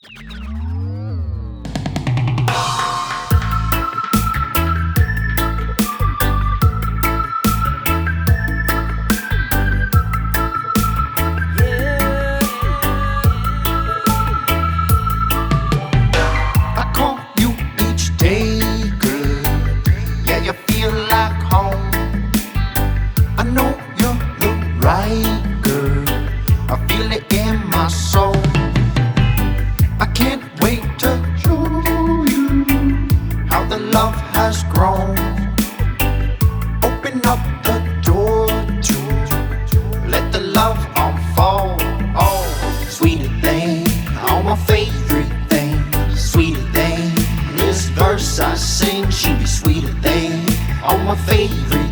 I call you each day, girl. Yeah, you feel like home. I know you're the right girl. I feel it in my soul. I can't wait to show you how the love has grown. Open up the door to let the love unfold. Oh, sweeter thing, all my favorite things. Sweeter thing, this verse I sing should be sweeter thing. All my favorite